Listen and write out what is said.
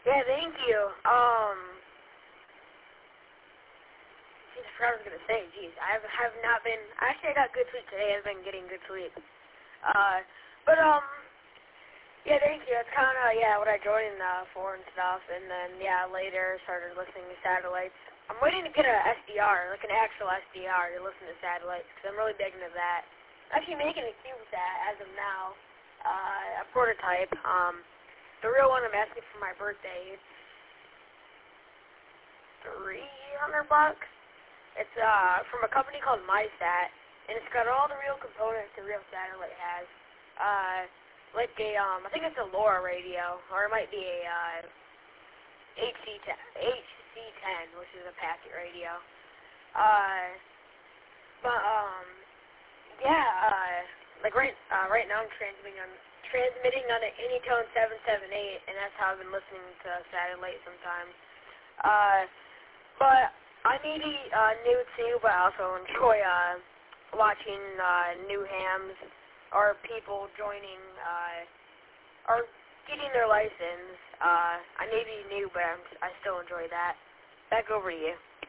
Yeah, thank you. Geez, I forgot what I was going to say. Geez, I have not been, actually I got good sleep today. I've been getting good sleep. But, yeah, thank you. That's kind of, what I joined for and stuff. And then, later started listening to satellites. I'm waiting to get an SDR, like an actual SDR, to listen to satellites, because I'm really big into that. I'm actually making a CubeSat as of now, a prototype. The real one I'm asking for my birthday, it's $300. It's from a company called MySat, and it's got all the real components a real satellite has. I think it's a LoRa radio, or it might be a HC10, which is a packet radio. Right now I'm transmitting on an Anytone 778, and that's how I've been listening to satellite sometimes. But I need new too, but I also enjoy watching new hams or people joining or getting their license. I may be new, but I still enjoy that. Back over to you.